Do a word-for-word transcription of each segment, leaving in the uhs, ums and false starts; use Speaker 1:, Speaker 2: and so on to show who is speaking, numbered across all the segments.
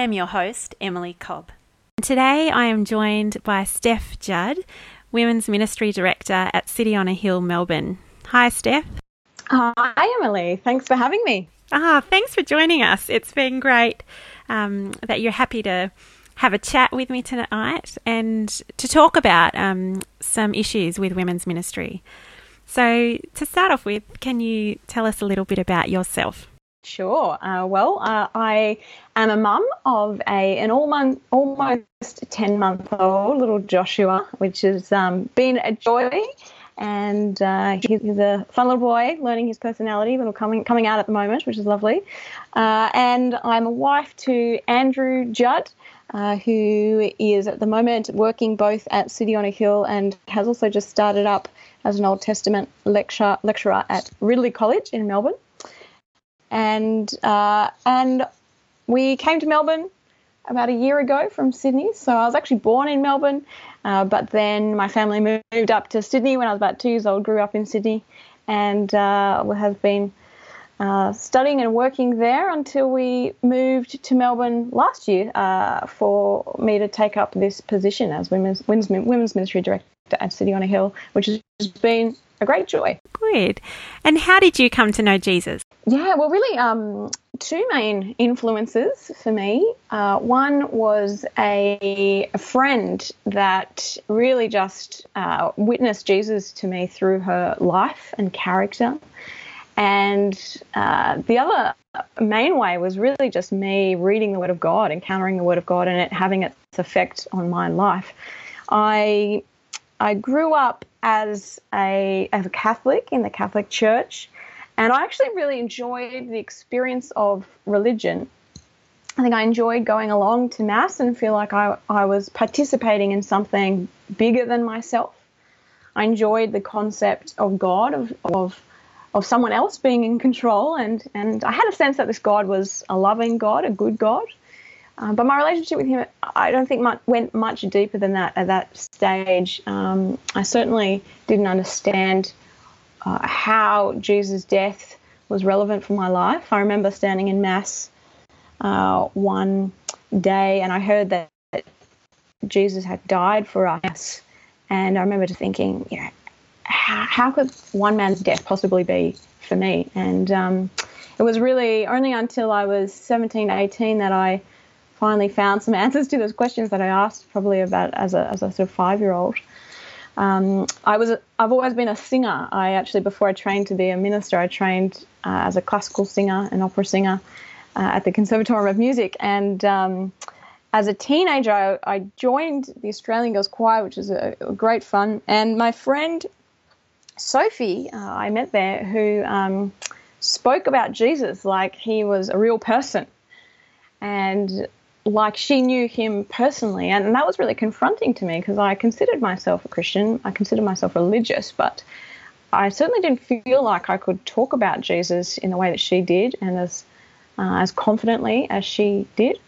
Speaker 1: I'm your host, Emily Cobb. Today I am joined by Steph Judd, Women's Ministry Director at City on a Hill, Melbourne. Hi, Steph.
Speaker 2: Hi, Emily. Thanks for having me.
Speaker 1: Ah, thanks for joining us. It's been great um, that you're happy to have a chat with me tonight and to talk about um, some issues with women's ministry. So to start off with, can you tell us a little bit about yourself?
Speaker 2: Sure. Uh, well, uh, I am a mum of a an almost, almost ten-month-old little Joshua, which has um, been a joy. And uh, he's a fun little boy, learning his personality, little coming coming out at the moment, which is lovely. Uh, and I'm a wife to Andrew Judd, uh, who is at the moment working both at City on a Hill and has also just started up as an Old Testament lecture, lecturer at Ridley College in Melbourne. And uh, and we came to Melbourne about a year ago from Sydney. So I was actually born in Melbourne, uh, but then my family moved up to Sydney when I was about two years old, grew up in Sydney, and uh, have been uh, studying and working there until we moved to Melbourne last year uh, for me to take up this position as Women's, Women's, Women's Ministry Director at City on a Hill, which has been a great joy.
Speaker 1: Good. And how did you come to know Jesus?
Speaker 2: Yeah, well, really, um, two main influences for me. Uh, one was a, a friend that really just uh, witnessed Jesus to me through her life and character. And uh, the other main way was really just me reading the Word of God, encountering the Word of God, and it having its effect on my life. I I grew up as a as a Catholic in the Catholic Church, and I actually really enjoyed the experience of religion. I think I enjoyed going along to Mass and feel like I, I was participating in something bigger than myself. I enjoyed the concept of God, of of, of someone else being in control, and, and I had a sense that this God was a loving God, a good God. Uh, but my relationship with him, I don't think much, went much deeper than that at that stage. Um, I certainly didn't understand uh, how Jesus' death was relevant for my life. I remember standing in Mass uh, one day and I heard that Jesus had died for us. And I remember just thinking, you know, how, how could one man's death possibly be for me? And um, it was really only until I was seventeen, eighteen that I finally found some answers to those questions that I asked probably about as a as a sort of five-year-old. Um, I was a, I've always been a singer. I actually, before I trained to be a minister, I trained uh, as a classical singer, an opera singer uh, at the Conservatorium of Music. And um, as a teenager, I, I joined the Australian Girls Choir, which is a, a great fun. And my friend Sophie, uh, I met there, who um, spoke about Jesus like he was a real person. And like she knew him personally, and that was really confronting to me because I considered myself a Christian, I considered myself religious, but I certainly didn't feel like I could talk about Jesus in the way that she did and as uh, as confidently as she did.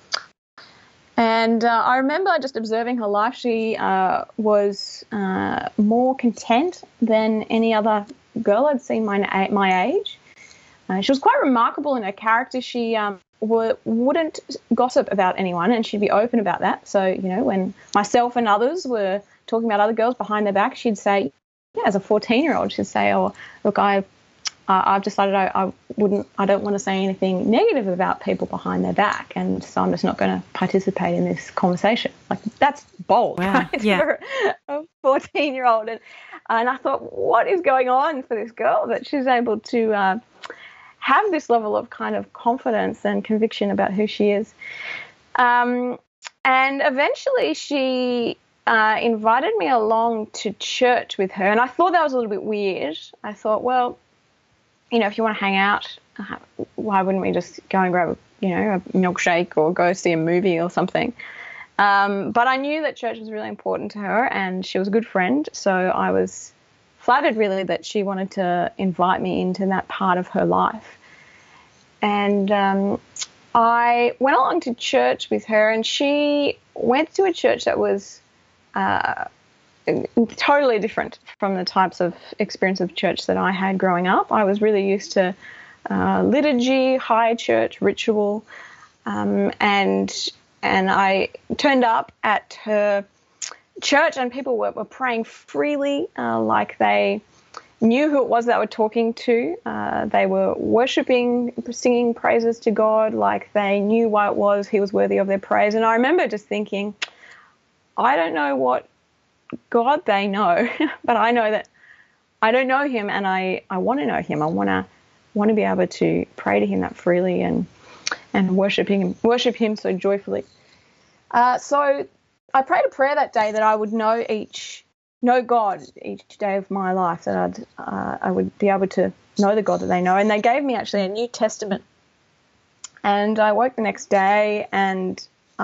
Speaker 2: And uh, I remember just observing her life. She uh, was uh, more content than any other girl I'd seen my, my age. Uh, she was quite remarkable in her character. She um, w- wouldn't gossip about anyone, and she'd be open about that. So, you know, when myself and others were talking about other girls behind their back, she'd say, yeah, as a fourteen-year-old, she'd say, oh, look, I, uh, I've decided I, I wouldn't, I don't want to say anything negative about people behind their back, and so I'm just not going to participate in this conversation. Like, that's bold,
Speaker 1: wow.
Speaker 2: right?
Speaker 1: Yeah.
Speaker 2: For a fourteen-year-old. And, and I thought, what is going on for this girl that she's able to uh, have this level of kind of confidence and conviction about who she is. Um, and eventually she uh, invited me along to church with her, and I thought that was a little bit weird. I thought, well, you know, if you want to hang out, uh, why wouldn't we just go and grab, you know, a milkshake or go see a movie or something? Um, but I knew that church was really important to her, and she was a good friend, so I was flattered really that she wanted to invite me into that part of her life. And um, I went along to church with her, and she went to a church that was uh, totally different from the types of experience of church that I had growing up. I was really used to uh, liturgy, high church, ritual. Um, and and I turned up at her church, and people were, were praying freely, uh, like they knew who it was that they were talking to. Uh, they were worshipping, singing praises to God, like they knew why it was he was worthy of their praise. And I remember just thinking, I don't know what God they know, but I know that I don't know him, and I, I want to know him. I want to want to be able to pray to him that freely and and worship him, worship him so joyfully. Uh, so I prayed a prayer that day that I would know each, know God each day of my life, that I'd, uh, I would be able to know the God that they know. And they gave me actually a New Testament. And I woke the next day and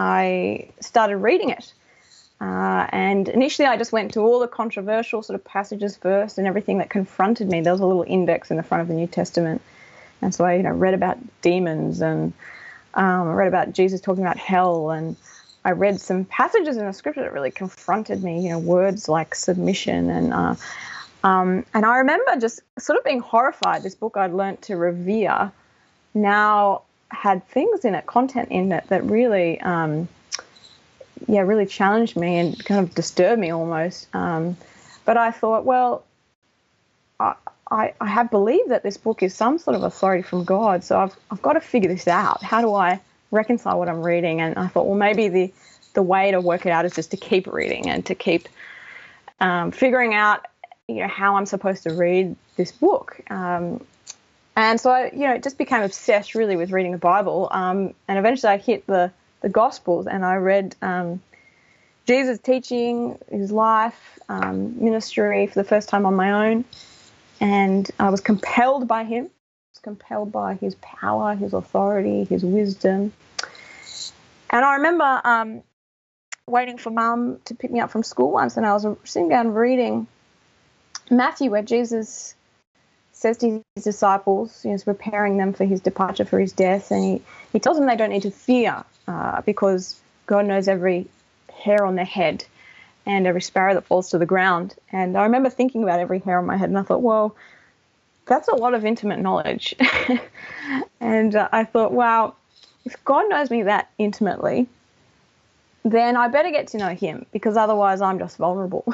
Speaker 2: I started reading it. Uh, and initially I just went to all the controversial sort of passages first and everything that confronted me. There was a little index in the front of the New Testament. And so I, you know, read about demons, and um, I read about Jesus talking about hell, and I read some passages in the scripture that really confronted me, you know, words like submission. And uh, um, and I remember just sort of being horrified. This book I'd learnt to revere now had things in it, content in it that really, um, yeah, really challenged me and kind of disturbed me almost. Um, but I thought, well, I, I, I have believed that this book is some sort of authority from God, so I've I've got to figure this out. How do I reconcile what I'm reading? And I thought, well, maybe the the way to work it out is just to keep reading and to keep um, figuring out, you know, how I'm supposed to read this book. Um, and so I, you know, just became obsessed really with reading the Bible. Um, and eventually I hit the the Gospels, and I read um, Jesus' teaching, his life, um, ministry for the first time on my own. And I was compelled by him, I was compelled by his power, his authority, his wisdom. And I remember um, waiting for Mum to pick me up from school once, and I was sitting down reading Matthew, where Jesus says to his disciples, you know, he's preparing them for his departure, for his death, and he, he tells them they don't need to fear uh, because God knows every hair on their head and every sparrow that falls to the ground. And I remember thinking about every hair on my head, and I thought, well, that's a lot of intimate knowledge. and uh, I thought, wow, if God knows me that intimately, then I better get to know him, because otherwise I'm just vulnerable.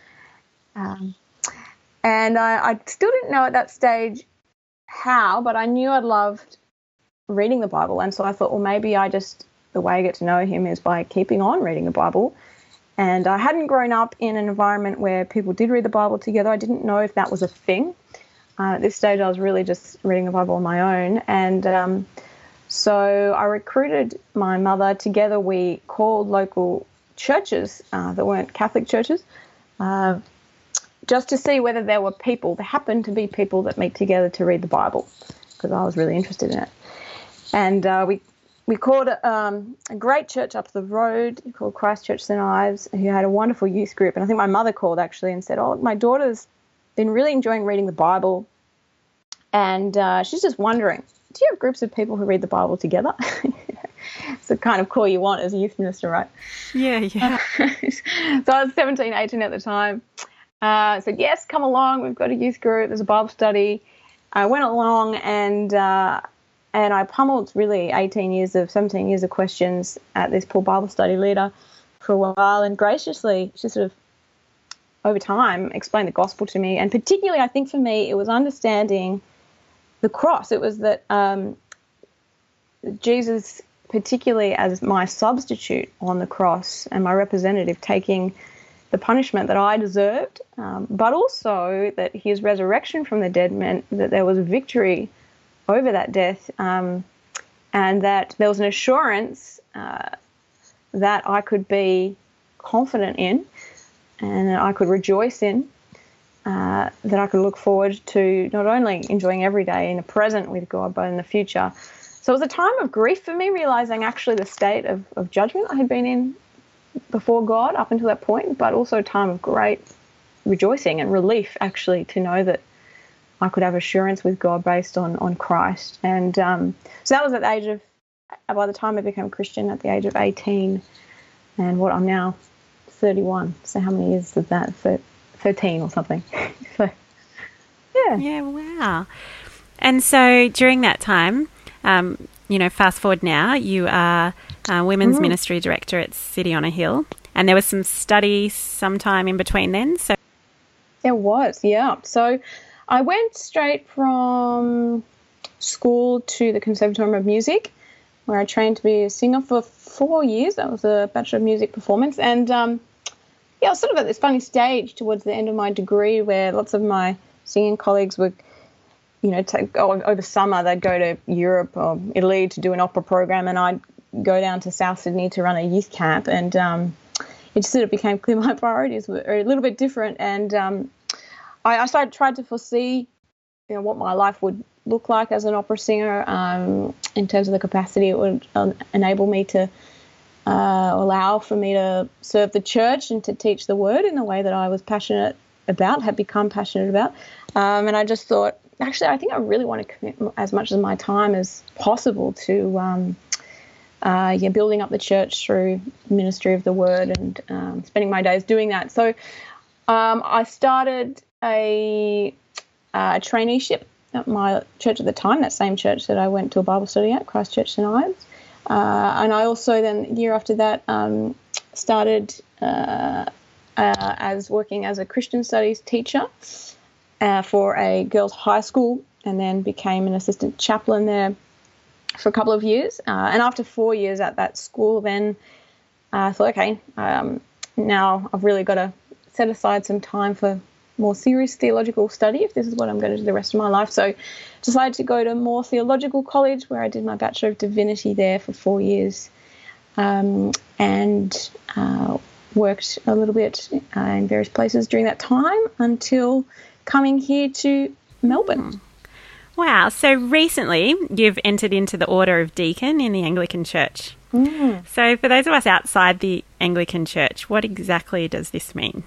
Speaker 2: um, and I, I still didn't know at that stage how, but I knew I loved reading the Bible. And so I thought, well, maybe I just, the way I get to know him is by keeping on reading the Bible. And I hadn't grown up in an environment where people did read the Bible together. I didn't know if that was a thing. Uh, at this stage, I was really just reading the Bible on my own. And um, so I recruited my mother. Together, we called local churches uh, that weren't Catholic churches, uh, just to see whether there were people, there happened to be people that meet together to read the Bible, because I was really interested in it. And uh, we We called um, a great church up the road called Christ Church Saint Ives, who had a wonderful youth group. And I think my mother called actually and said, oh, my daughter's been really enjoying reading the Bible. And uh, she's just wondering, do you have groups of people who read the Bible together? It's the kind of call you want as a youth minister, right?
Speaker 1: Yeah, yeah.
Speaker 2: So I was seventeen, eighteen at the time. I uh, said, yes, come along. We've got a youth group. There's a Bible study. I went along and... Uh, And I pummeled really eighteen years of, seventeen years of questions at this poor Bible study leader for a while, and graciously, she sort of, over time, explained the gospel to me. And particularly, I think for me, it was understanding the cross. It was that um, Jesus, particularly as my substitute on the cross and my representative, taking the punishment that I deserved, um, but also that his resurrection from the dead meant that there was victory over that death, um, and that there was an assurance uh, that I could be confident in and that I could rejoice in, uh, that I could look forward to not only enjoying every day in the present with God, but in the future. So it was a time of grief for me, realising actually the state of, of judgment I had been in before God up until that point, but also a time of great rejoicing and relief, actually, to know that I could have assurance with God based on, on Christ. And um, so that was at the age of, by the time I became a Christian, at the age of eighteen, and what I'm now thirty-one. So how many years is that? thirteen or something. So, yeah.
Speaker 1: Yeah, wow. And so during that time, um, you know, fast forward now, you are uh, Women's mm. Ministry Director at City on a Hill, and there was some study sometime in between then. So
Speaker 2: there was, yeah. So I went straight from school to the Conservatorium of Music, where I trained to be a singer for four years. That was a Bachelor of Music Performance. And, um, yeah, I was sort of at this funny stage towards the end of my degree where lots of my singing colleagues were, you know, take, oh, over summer they'd go to Europe or Italy to do an opera program, and I'd go down to South Sydney to run a youth camp. And um, it just sort of became clear my priorities were a little bit different. And um, I, I started tried to foresee, you know, what my life would look like as an opera singer um, in terms of the capacity it would um, enable me to uh, allow for me to serve the church and to teach the word in the way that I was passionate about, had become passionate about. Um, and I just thought, actually, I think I really want to commit as much of my time as possible to um, uh, yeah, building up the church through ministry of the word and um, spending my days doing that. So um, I started a, a traineeship at my church at the time, that same church that I went to a Bible study at, Christ Church St Ives. Uh, and I also then, the year after that, um, started uh, uh, as working as a Christian studies teacher uh, for a girls' high school, and then became an assistant chaplain there for a couple of years. Uh, and after four years at that school, then I thought, okay, um, now I've really got to set aside some time for more serious theological study if this is what I'm going to do the rest of my life. So decided to go to Moore Theological College, where I did my Bachelor of Divinity there for four years um, and uh, worked a little bit uh, in various places during that time until coming here to Melbourne.
Speaker 1: Wow. So recently you've entered into the Order of Deacon in the Anglican Church.
Speaker 2: Mm.
Speaker 1: So for those of us outside the Anglican Church, what exactly does this mean?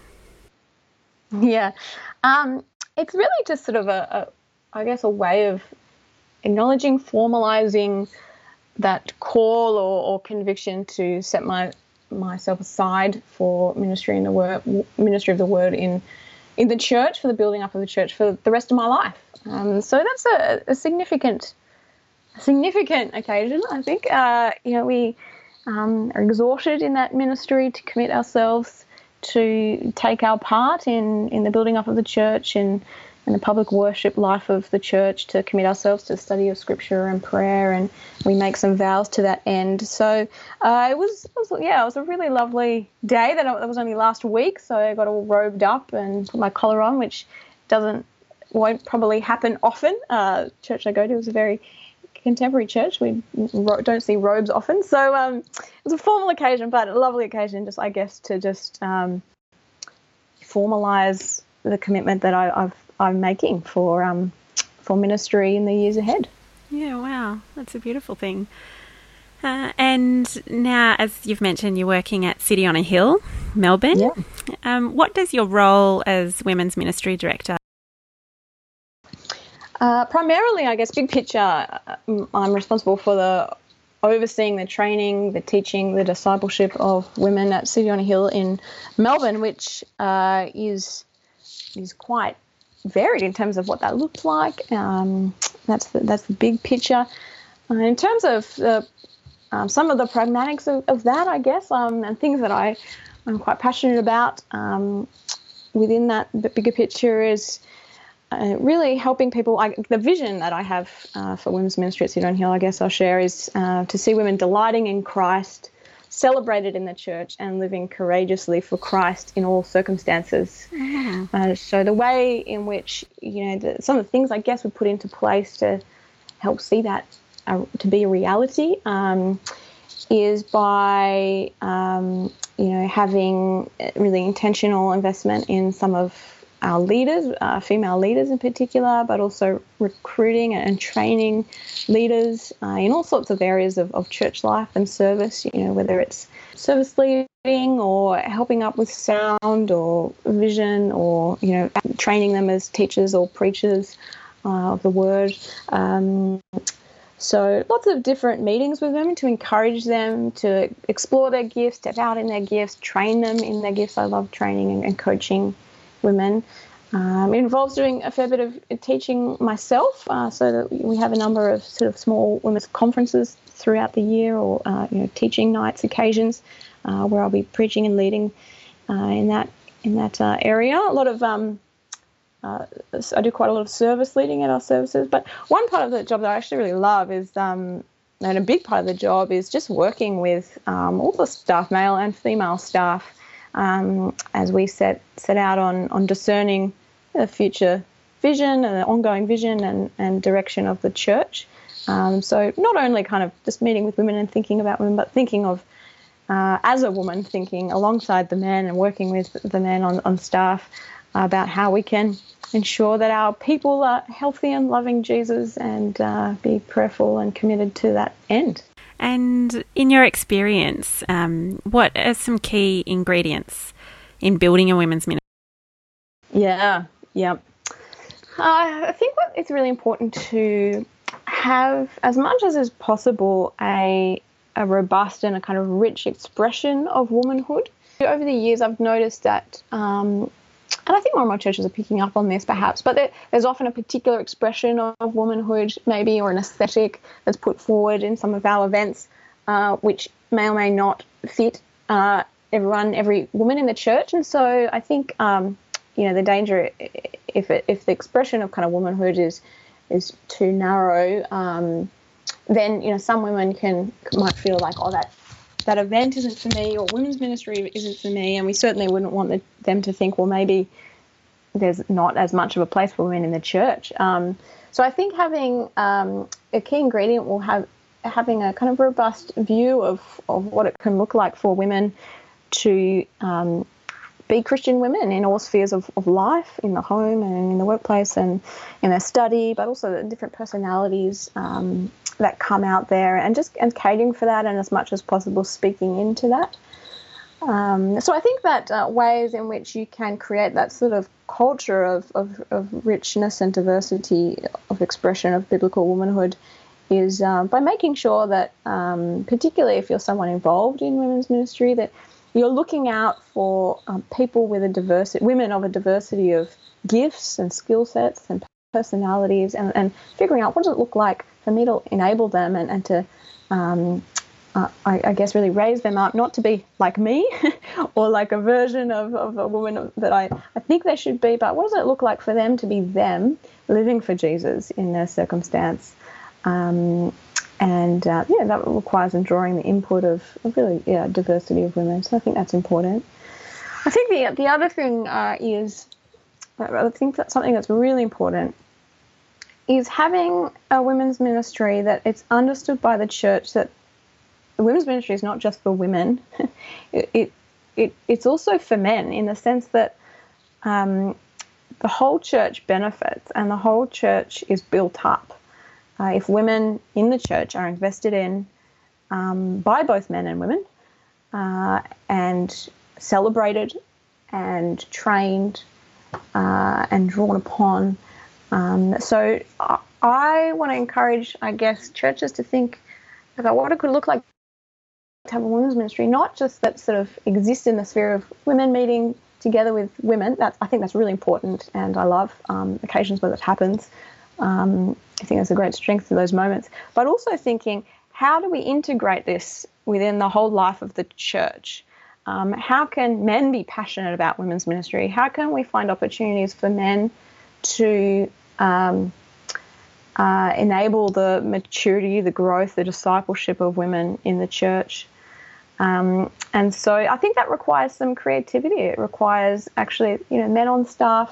Speaker 2: Yeah, um, it's really just sort of a, a, I guess, a way of acknowledging, formalising that call or, or conviction to set my myself aside for ministry in the word, ministry of the word in in the church, for the building up of the church for the rest of my life. Um, so that's a, a significant, significant occasion, I think. Uh, you know, we um, are exhorted in that ministry to commit ourselves to take our part in, in the building up of the church and, and the public worship life of the church, to commit ourselves to the study of Scripture and prayer, and we make some vows to that end. So uh, it, was, it was, yeah, it was a really lovely day. That, that was only last week, so I got all robed up and put my collar on, which doesn't won't probably happen often. Uh, church I go to is a very contemporary church. We don't see robes often. So um, it was a formal occasion, but a lovely occasion, just I guess, to just um, formalise the commitment that I, I've, I'm making for um, for ministry in the years ahead.
Speaker 1: Yeah, wow. That's a beautiful thing. Uh, and now, as you've mentioned, you're working at City on a Hill, Melbourne.
Speaker 2: Yeah.
Speaker 1: Um, what does your role as Women's Ministry Director?
Speaker 2: Uh, primarily, I guess, big picture, I'm responsible for the overseeing the training, the teaching, the discipleship of women at City on a Hill in Melbourne, which uh, is is quite varied in terms of what that looks like. Um, that's the, that's the big picture. Uh, in terms of the, um, some of the pragmatics of, of that, I guess, um, and things that I, I'm quite passionate about um, within that bigger picture is Uh, really helping people. I, the vision that I have uh, for women's ministry at City on a Hill, I guess I'll share, is uh, to see women delighting in Christ, celebrated in the church, and living courageously for Christ in all circumstances.
Speaker 1: Mm.
Speaker 2: Uh, so the way in which, you know, the, some of the things I guess we put into place to help see that uh, to be a reality um, is by, um, you know, having really intentional investment in some of our leaders, uh, female leaders in particular, but also recruiting and training leaders uh, in all sorts of areas of, of church life and service, you know, whether it's service leading or helping up with sound or vision, or, you know, training them as teachers or preachers uh, of the word. Um, so lots of different meetings with women to encourage them to explore their gifts, step out in their gifts, train them in their gifts. I love training and, and coaching women. Um, it involves doing a fair bit of teaching myself, uh, so that we have a number of sort of small women's conferences throughout the year, or uh, you know, teaching nights, occasions, uh, where I'll be preaching and leading uh, in that in that uh, area. A lot of um, uh, I do quite a lot of service leading at our services, but one part of the job that I actually really love is, um, and a big part of the job is just working with um, all the staff, male and female staff, um, as we set set out on on discerning the future vision and the ongoing vision and, and direction of the church. Um, so not only kind of just meeting with women and thinking about women, but thinking of, uh, as a woman, thinking alongside the men and working with the men on, on staff about how we can ensure that our people are healthy and loving Jesus, and uh, be prayerful and committed to that end.
Speaker 1: And in your experience, um, what are some key ingredients in building a women's ministry?
Speaker 2: Yeah, yeah. Uh, I think what it's really important to have, as much as is possible, a a robust and a kind of rich expression of womanhood. Over the years, I've noticed that, um, and I think more and more churches are picking up on this perhaps, but there, there's often a particular expression of, of womanhood, maybe, or an aesthetic that's put forward in some of our events, uh, which may or may not fit uh, everyone, every woman in the church. And so I think, um, you know, the danger, if it, if the expression of kind of womanhood is is too narrow, um, then, you know, some women can might feel like, oh, that that event isn't for me, or women's ministry isn't for me, and we certainly wouldn't want the, them to think, well, maybe there's not as much of a place for women in the church. Um, so I think having um, a key ingredient will have having a kind of robust view of, of what it can look like for women to um, be Christian women in all spheres of, of life, in the home and in the workplace and in their study, but also the different personalities um, that come out there, and just and catering for that, and as much as possible speaking into that. Um, so I think that uh, ways in which you can create that sort of culture of, of, of richness and diversity of expression of biblical womanhood is uh, by making sure that, um, particularly if you're someone involved in women's ministry, that you're looking out for um, people with a diversity, women of a diversity of gifts and skill sets and personalities, and, and figuring out what does it look like for me to enable them and, and to, um, uh, I, I guess, really raise them up, not to be like me or like a version of, of a woman that I, I think they should be, but what does it look like for them to be them, living for Jesus in their circumstance? Um, And, uh, yeah, that requires and drawing the input of, of really, yeah, diversity of women. So I think that's important. I think the the other thing uh, is, I think that's something that's really important, is having a women's ministry that it's understood by the church that the women's ministry is not just for women. it, it it it's also for men, in the sense that um, the whole church benefits and the whole church is built up Uh, if women in the church are invested in um, by both men and women, uh, and celebrated and trained uh, and drawn upon. Um, so I, I want to encourage, I guess, churches to think about what it could look like to have a women's ministry, not just that sort of exists in the sphere of women meeting together with women. That's, I think that's really important, and I love um, occasions where that happens. Um, I think there's a great strength to those moments, but also thinking, how do we integrate this within the whole life of the church? Um, how can men be passionate about women's ministry? How can we find opportunities for men to um, uh, enable the maturity, the growth, the discipleship of women in the church? Um, and so I think that requires some creativity. It requires actually, you know, men on staff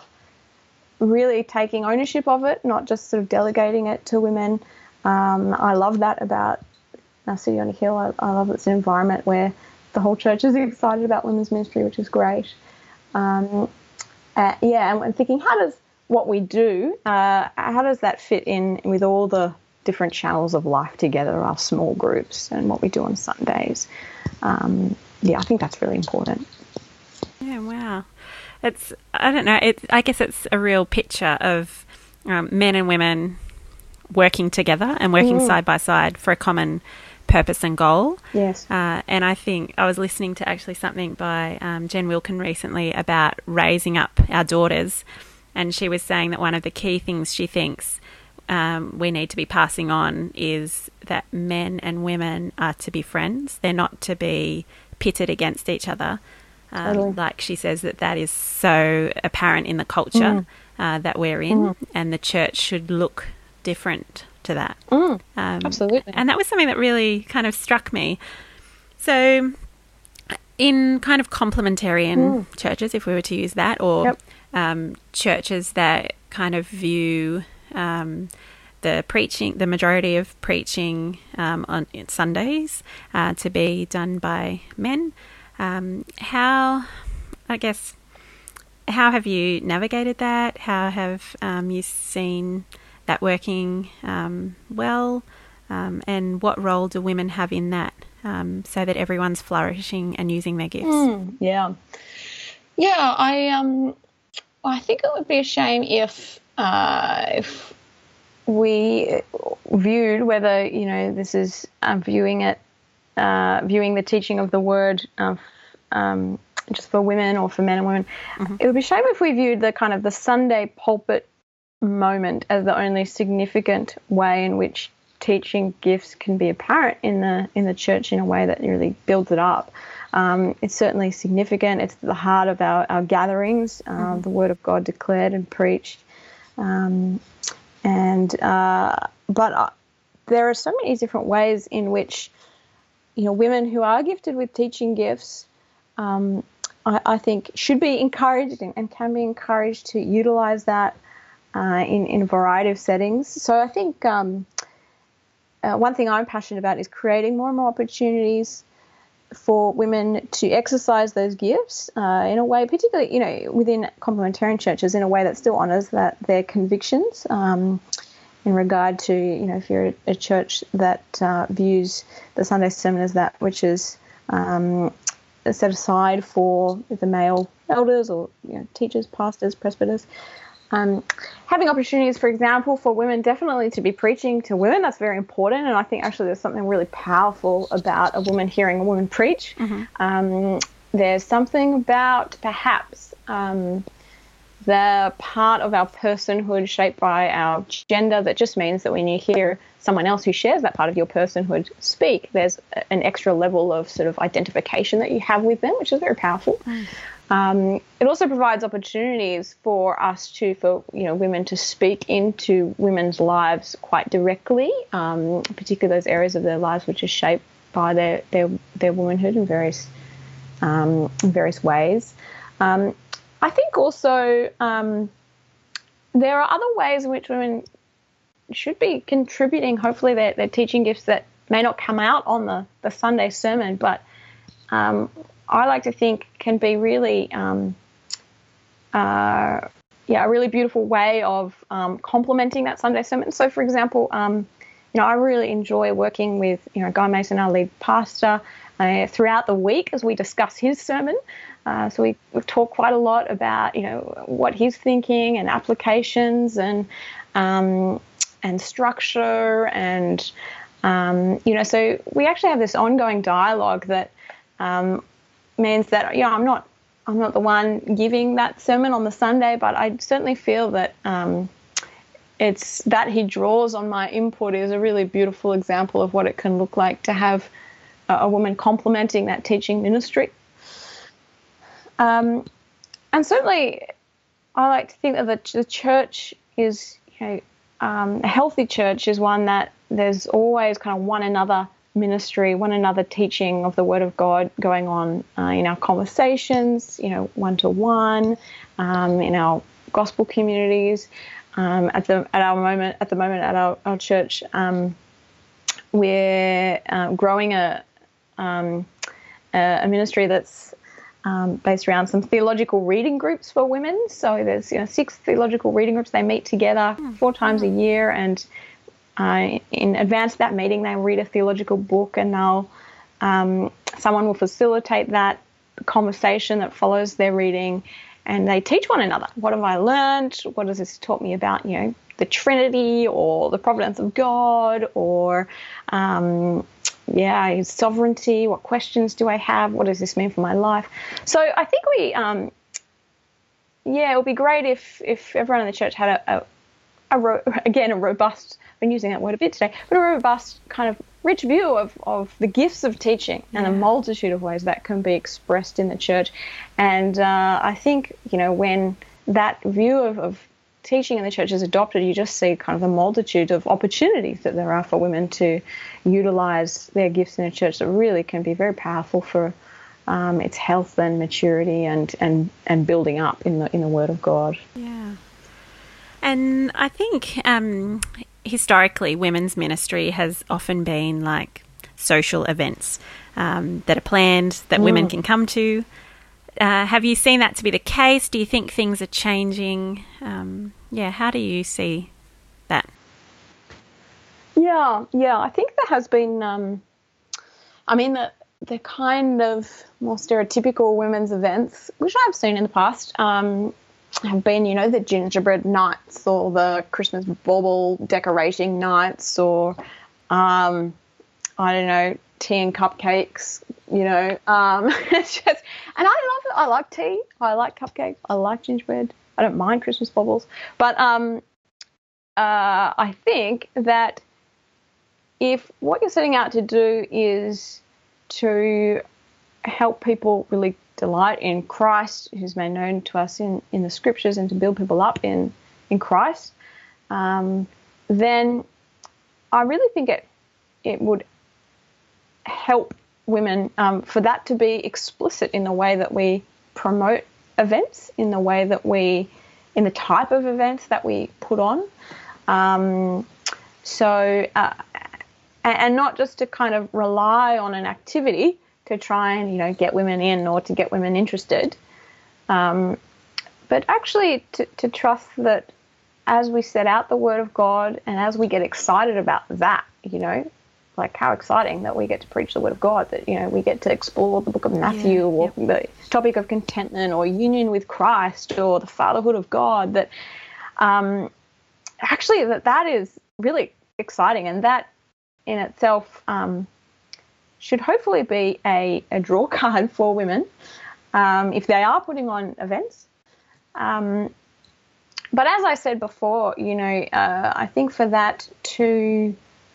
Speaker 2: really taking ownership of it, not just sort of delegating it to women. Um, I love that about our City on a Hill. I, I love it's an environment where the whole church is excited about women's ministry, which is great. Um, uh, yeah, and I'm thinking, how does what we do, uh, how does that fit in with all the different channels of life together, our small groups and what we do on Sundays? Um, yeah, I think that's really important.
Speaker 1: Yeah, wow. It's, I don't know, it's, I guess it's a real picture of um, men and women working together and working mm. side by side for a common purpose and goal.
Speaker 2: Yes.
Speaker 1: Uh, and I think I was listening to actually something by um, Jen Wilkin recently about raising up our daughters and she was saying that one of the key things she thinks um, we need to be passing on is that men and women are to be friends. They're not to be pitted against each other. Um,
Speaker 2: Totally.
Speaker 1: Like she says that that is so apparent in the culture
Speaker 2: Mm.
Speaker 1: uh, that we're in,
Speaker 2: Mm.
Speaker 1: and the church should look different to that.
Speaker 2: Mm.
Speaker 1: Um,
Speaker 2: Absolutely.
Speaker 1: And that was something that really kind of struck me. So in kind of complementarian
Speaker 2: Mm.
Speaker 1: churches, if we were to use that, or
Speaker 2: Yep.
Speaker 1: um, churches that kind of view um, the preaching, the majority of preaching um, on Sundays uh, to be done by men, um, how, I guess, how have you navigated that? How have um, you seen that working um, well? Um, and what role do women have in that um, so that everyone's flourishing and using their gifts?
Speaker 2: Mm, yeah. Yeah, I um I think it would be a shame if uh, if we viewed whether, you know, this is uh, viewing it, uh, viewing the teaching of the word of, um, just for women or for men and women.
Speaker 1: Mm-hmm.
Speaker 2: It would be a shame if we viewed the kind of the Sunday pulpit moment as the only significant way in which teaching gifts can be apparent in the in the church in a way that really builds it up. Um, it's certainly significant. It's at the heart of our, our gatherings, uh,
Speaker 1: Mm-hmm.
Speaker 2: the Word of God declared and preached. Um, and uh, but uh, there are so many different ways in which, you know, women who are gifted with teaching gifts, um, I, I think, should be encouraged and, and can be encouraged to utilize that uh, in in a variety of settings. So I think um, uh, one thing I'm passionate about is creating more and more opportunities for women to exercise those gifts uh, in a way, particularly, you know, within complementarian churches, in a way that still honours that their convictions. Um, in regard to, you know, if you're a, a church that uh, views the Sunday sermon as that which is um, set aside for the male elders or, you know, teachers, pastors, presbyters. Um, having opportunities, for example, for women definitely to be preaching to women, that's very important. And I think actually there's something really powerful about a woman hearing a woman preach.
Speaker 1: Mm-hmm.
Speaker 2: Um, there's something about perhaps um, the part of our personhood shaped by our gender that just means that when you hear someone else who shares that part of your personhood speak, there's an extra level of sort of identification that you have with them, which is very powerful. Mm. Um, it also provides opportunities for us to, for, you know, women to speak into women's lives quite directly, um, particularly those areas of their lives which are shaped by their their, their womanhood in various um, in various ways. Um, I think also um, there are other ways in which women should be contributing, hopefully, their, their teaching gifts that may not come out on the, the Sunday sermon, but um, I like to think can be really, um, uh, yeah, a really beautiful way of um, complementing that Sunday sermon. So, for example, um, you know, I really enjoy working with, you know, Guy Mason, our lead pastor, uh, throughout the week as we discuss his sermon. Uh, so we, we talk quite a lot about, you know, what he's thinking and applications and um, and structure and, um, you know, so we actually have this ongoing dialogue that um, means that, you know, I'm not I'm not the one giving that sermon on the Sunday, but I certainly feel that um, it's that he draws on my input is a really beautiful example of what it can look like to have a, a woman complementing that teaching ministry. Um, and certainly I like to think that the, the church is, you know, um, a healthy church is one that there's always kind of one another ministry, one another teaching of the Word of God going on uh, in our conversations, you know, one-to-one, um, in our gospel communities. Um, at the at our moment, at the moment at our, our church, um, we're uh, growing a, um, a ministry that's Um, based around some theological reading groups for women. So there's, you know, six theological reading groups. They meet together four times a year, and uh, in advance of that meeting, they read a theological book, and they'll um, someone will facilitate that conversation that follows their reading, and they teach one another. What have I learned? What has this taught me about, you know, the Trinity or the providence of God, or um, yeah, his sovereignty? What questions do I have? What does this mean for my life? So I think we, um, yeah, it would be great if, if everyone in the church had a, a, a ro- again, a robust, I've been using that word a bit today, but a robust kind of rich view of, of the gifts of teaching and
Speaker 1: Yeah.
Speaker 2: the multitude of ways that can be expressed in the church. And uh, I think, you know, when that view of, of teaching in the church is adopted, you just see kind of the multitude of opportunities that there are for women to utilise their gifts in a church that really can be very powerful for um, its health and maturity and, and, and building up in the in the Word of God.
Speaker 1: Yeah. And I think um, historically women's ministry has often been like social events um, that are planned that mm. women can come to. Uh, have you seen that to be the case? Do you think things are changing? Um, yeah, how do you see that?
Speaker 2: Yeah, yeah, I think there has been, um, I mean, the, the kind of more stereotypical women's events, which I've seen in the past, um, have been, you know, the gingerbread nights or the Christmas bauble decorating nights or, um, I don't know, tea and cupcakes, you know. Um, it's just, and I love it. I like tea. I like cupcakes. I like gingerbread. I don't mind Christmas baubles. But um, uh, I think that if what you're setting out to do is to help people really delight in Christ, who's made known to us in, in the scriptures, and to build people up in, in Christ, um, then I really think it it would help women um, for that to be explicit in the way that we promote events, in the way that we, in the type of events that we put on. Um, so, uh, and not just to kind of rely on an activity to try and, you know, get women in or to get women interested, um, but actually to, to trust that as we set out the Word of God and as we get excited about that, you know, like how exciting that we get to preach the Word of God, that, you know, we get to explore the book of Matthew yeah, or yep. the topic of contentment or union with Christ or the fatherhood of God, that um, actually that that is really exciting, and that in itself um, should hopefully be a, a draw card for women um, if they are putting on events. Um, but as I said before, you know, uh, I think for that to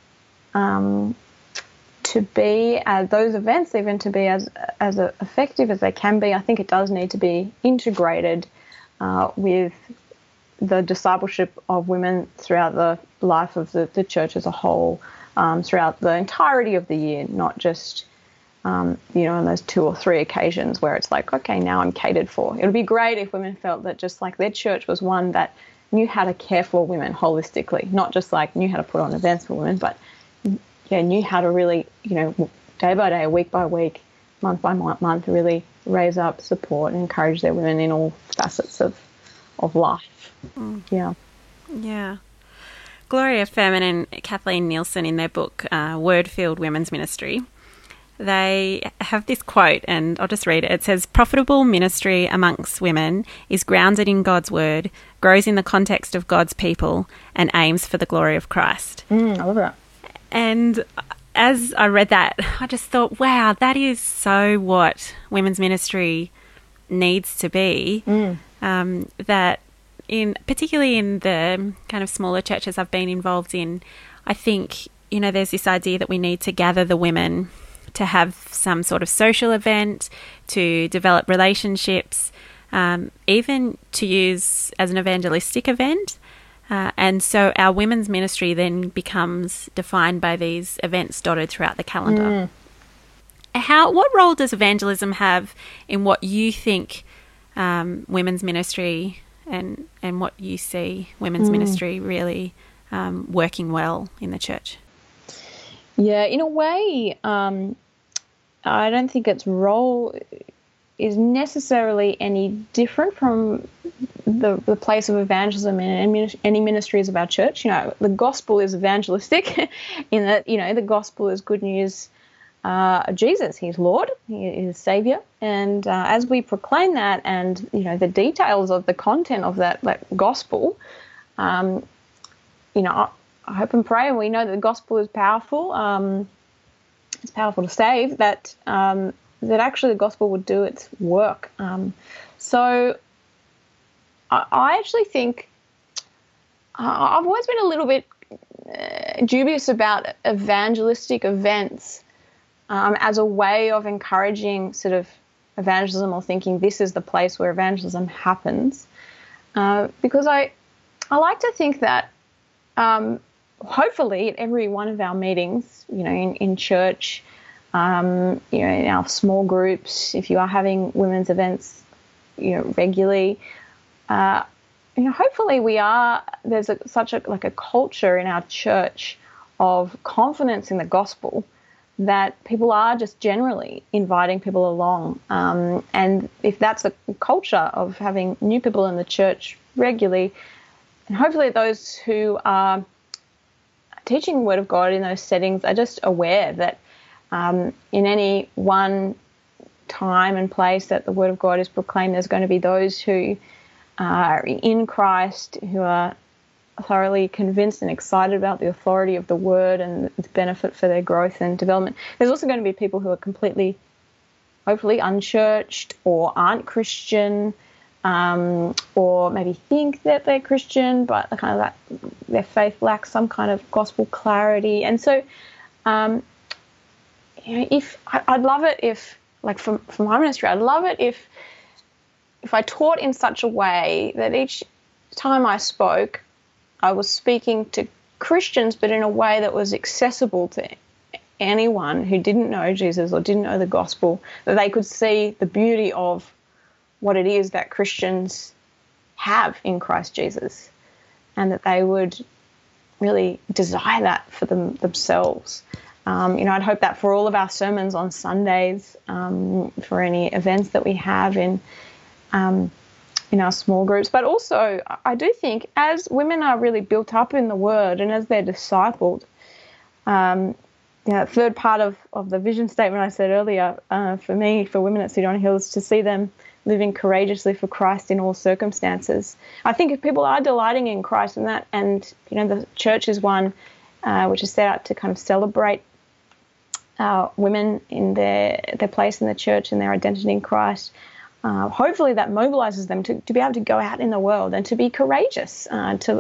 Speaker 2: um, to be uh, those events, even to be as as effective as they can be, I think it does need to be integrated uh, with the discipleship of women throughout the life of the, the church as a whole, um, throughout the entirety of the year, not just, um, you know, on those two or three occasions where it's like, okay, now I'm catered for. It would be great if women felt that just like their church was one that knew how to care for women holistically, not just like knew how to put on events for women, but yeah, knew how to really, you know, day by day, week by week, month by month, really raise up, support, and encourage their women in all facets of of life. Mm. Yeah.
Speaker 1: Yeah. Gloria Fairman and Kathleen Nielsen, in their book, uh, Word-Filled Women's Ministry, they have this quote, and I'll just read it. It says, "Profitable ministry amongst women is grounded in God's word, grows in the context of God's people, and aims for the glory of Christ."
Speaker 2: Mm, I love that.
Speaker 1: And as I read that, I just thought, wow, that is so what women's ministry needs to be. Mm. Um, that in particularly in the kind of smaller churches I've been involved in, I think, you know, there's this idea that we need to gather the women to have some sort of social event, to develop relationships, um, even to use as an evangelistic event. Uh, and so our women's ministry then becomes defined by these events dotted throughout the calendar. Mm. How, what role does evangelism have in what you think um, women's ministry and, and what you see women's mm. ministry really um, working well in the church?
Speaker 2: Yeah, in a way, um, I don't think its role is necessarily any different from the, the place of evangelism in any ministries of our church. You know, the gospel is evangelistic in that, you know, the gospel is good news uh, of Jesus. He's Lord, he is Saviour. And uh, as we proclaim that and, you know, the details of the content of that, that gospel, um, you know, I, I hope and pray, and we know that the gospel is powerful. Um, it's powerful to save, that um, that actually the gospel would do its work. Um, so I, I actually think uh, I've always been a little bit uh, dubious about evangelistic events um, as a way of encouraging sort of evangelism, or thinking this is the place where evangelism happens, uh, because I I like to think that um, hopefully at every one of our meetings, you know, in, in church, um, you know, in our small groups, if you are having women's events, you know, regularly, uh, you know, hopefully we are, there's a, such a, like a culture in our church of confidence in the gospel that people are just generally inviting people along. Um, and if that's the culture of having new people in the church regularly, and hopefully those who are teaching the Word of God in those settings are just aware that um, in any one time and place that the Word of God is proclaimed, there's going to be those who are in Christ, who are thoroughly convinced and excited about the authority of the Word and its benefit for their growth and development. There's also going to be people who are completely, hopefully, unchurched or aren't Christian, um, or maybe think that they're Christian, but kind of that their faith lacks some kind of gospel clarity. And so, um, you know, if I'd love it if, like, from from my ministry, I'd love it if if I taught in such a way that each time I spoke, I was speaking to Christians, but in a way that was accessible to anyone who didn't know Jesus or didn't know the gospel, that they could see the beauty of what it is that Christians have in Christ Jesus, and that they would really desire that for them themselves. Um, you know, I'd hope that for all of our sermons on Sundays, um, for any events that we have in um, in our small groups, but also I do think as women are really built up in the Word and as they're discipled, um, you know, third part of, of the vision statement I said earlier, uh, for me, for women at City on a Hill, is to see them living courageously for Christ in all circumstances. I think if people are delighting in Christ and that, and you know, the church is one uh, which is set out to kind of celebrate uh, women in their their place in the church and their identity in Christ. Uh, hopefully that mobilizes them to, to be able to go out in the world and to be courageous, uh, to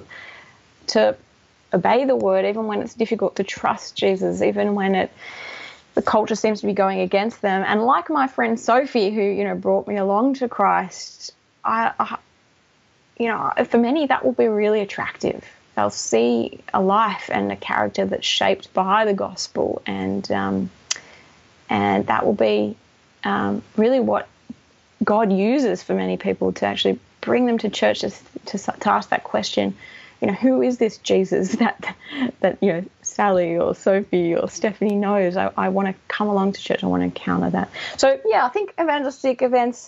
Speaker 2: to obey the Word even when it's difficult, to trust Jesus even when it the culture seems to be going against them. And like my friend Sophie, who you know brought me along to Christ, I, I you know for many that will be really attractive. They'll see a life and a character that's shaped by the gospel, and um, and that will be um, really what God uses for many people to actually bring them to church to, to, to ask that question, you know, who is this Jesus that, that you know, Sally or Sophie or Stephanie knows? I, I want to come along to church. I want to encounter that. So, yeah, I think evangelistic events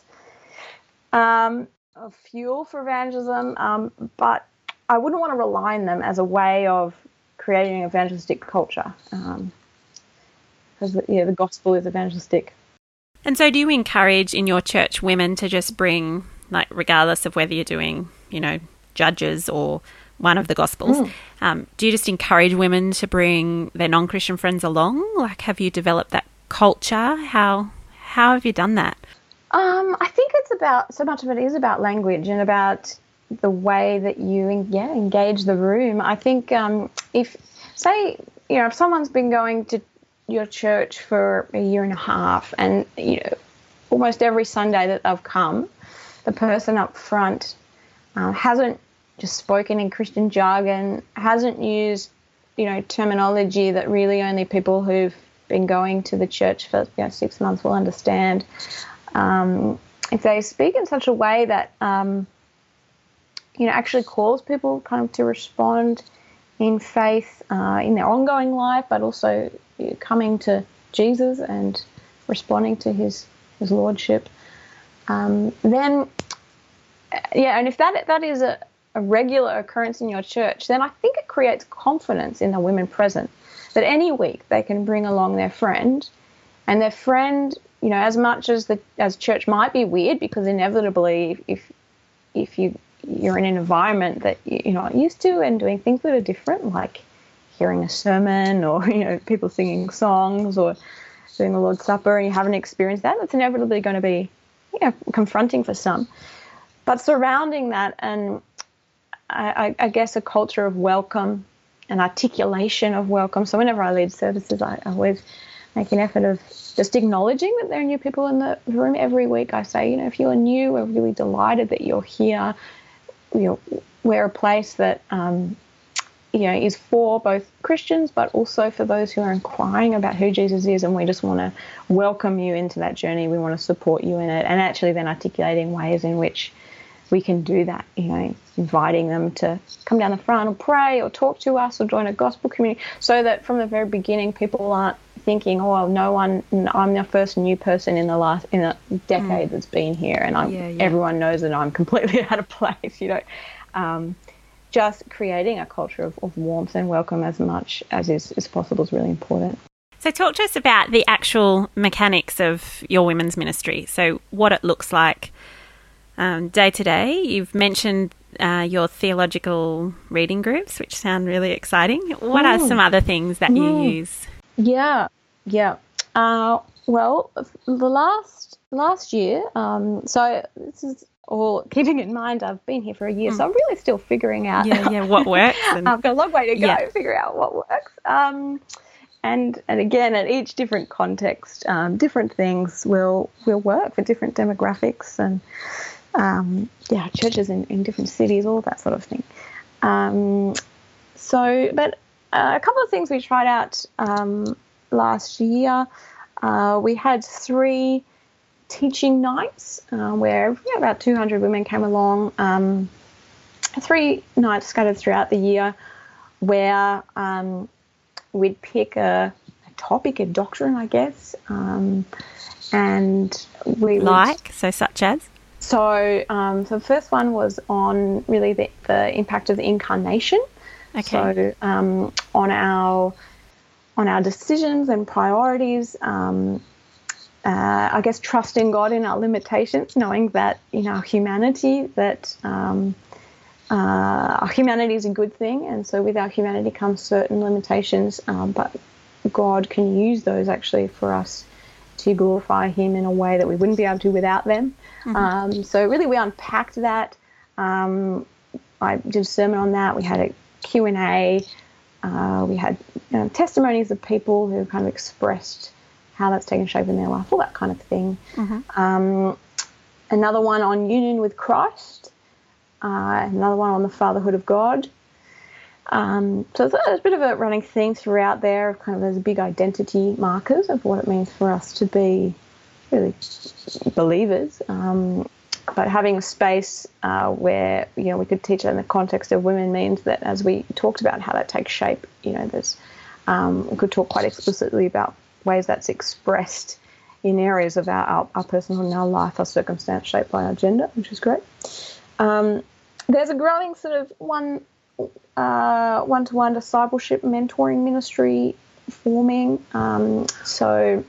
Speaker 2: um, are fuel for evangelism, um, but I wouldn't want to rely on them as a way of creating an evangelistic culture, um, because, yeah, the gospel is evangelistic.
Speaker 1: And so do you encourage in your church women to just bring, like, regardless of whether you're doing, you know, Judges or one of the Gospels, mm. um, do you just encourage women to bring their non-Christian friends along? Like, have you developed that culture? How how have you done that?
Speaker 2: Um, I think it's about, so much of it is about language and about the way that you, yeah, engage the room. I think um, if, say, you know, if someone's been going to your church for a year and a half, and you know, almost every Sunday that they've come, the person up front uh, hasn't just spoken in Christian jargon, hasn't used, you know, terminology that really only people who've been going to the church for you know, six months will understand. Um, if they speak in such a way that um, you know actually calls people kind of to respond in faith uh, in their ongoing life, but also coming to Jesus and responding to his his lordship, um, then yeah, and if that that is a, a regular occurrence in your church, then I think it creates confidence in the women present that any week they can bring along their friend, and their friend, you know, as much as the as church might be weird, because inevitably if if you you're in an environment that you're not used to and doing things that are different, like hearing a sermon or, you know, people singing songs or doing the Lord's Supper, and you haven't experienced that, that's inevitably going to be, you know, confronting for some. but surrounding that, and I, I guess a culture of welcome, an articulation of welcome. So whenever I lead services, I always make an effort of just acknowledging that there are new people in the room every week. I say, you know, if you're new, we're really delighted that you're here. You know, we're a place that, um, you know, is for both Christians, but also for those who are inquiring about who Jesus is. And we just want to welcome you into that journey. We want to support you in it, and actually then articulating ways in which we can do that, you know, inviting them to come down the front or pray or talk to us or join a gospel community, so that from the very beginning people aren't thinking, oh, no one, I'm the first new person in the last in a decade mm. that's been here, and I'm, yeah, yeah. everyone knows that I'm completely out of place, you know. Um, just creating a culture of, of warmth and welcome as much as is, is possible is really important.
Speaker 1: So talk to us about the actual mechanics of your women's ministry, so what it looks like Um, day to day. You've mentioned uh, your theological reading groups, which sound really exciting. What mm. are some other things that mm. you use?
Speaker 2: Yeah, yeah. Uh, well, the last last year, um, so this is all keeping in mind I've been here for a year, mm. so I'm really still figuring out
Speaker 1: yeah, yeah, what works. And,
Speaker 2: I've got a long way to go
Speaker 1: yeah.
Speaker 2: to figure out what works. Um, and and again, at each different context, um, different things will will work for different demographics and Um, yeah, churches in, in different cities, all that sort of thing. Um, so, but uh, a couple of things we tried out um, last year. Uh, we had three teaching nights uh, where yeah, about two hundred women came along. Um, three nights scattered throughout the year where um, we'd pick a, a topic, a doctrine, I guess, um, and we
Speaker 1: like
Speaker 2: would,
Speaker 1: so such as.
Speaker 2: So, um, so the first one was on really the, the impact of the incarnation.
Speaker 1: Okay.
Speaker 2: So, um, on our on our decisions and priorities, um, uh, I guess trusting God in our limitations, knowing that in our humanity that um, uh, our humanity is a good thing, and so with our humanity comes certain limitations, um, but God can use those actually for us to glorify Him in a way that we wouldn't be able to without them. Mm-hmm. Um, so really we unpacked that. Um, I did a sermon on that. We had a Q and A. Uh, we had you know, testimonies of people who kind of expressed how that's taken shape in their life, all that kind of thing. Mm-hmm. Um, another one on union with Christ. Uh, another one on the fatherhood of God. Um, so there's a bit of a running theme throughout there of kind of those big identity markers of what it means for us to be really believers, um, but having a space uh, where, you know, we could teach it in the context of women means that as we talked about how that takes shape, you know, there's um, we could talk quite explicitly about ways that's expressed in areas of our, our, our personal and our life, our circumstance shaped by our gender, which is great. Um, there's a growing sort of one uh, one-to-one discipleship mentoring ministry forming. Um, so,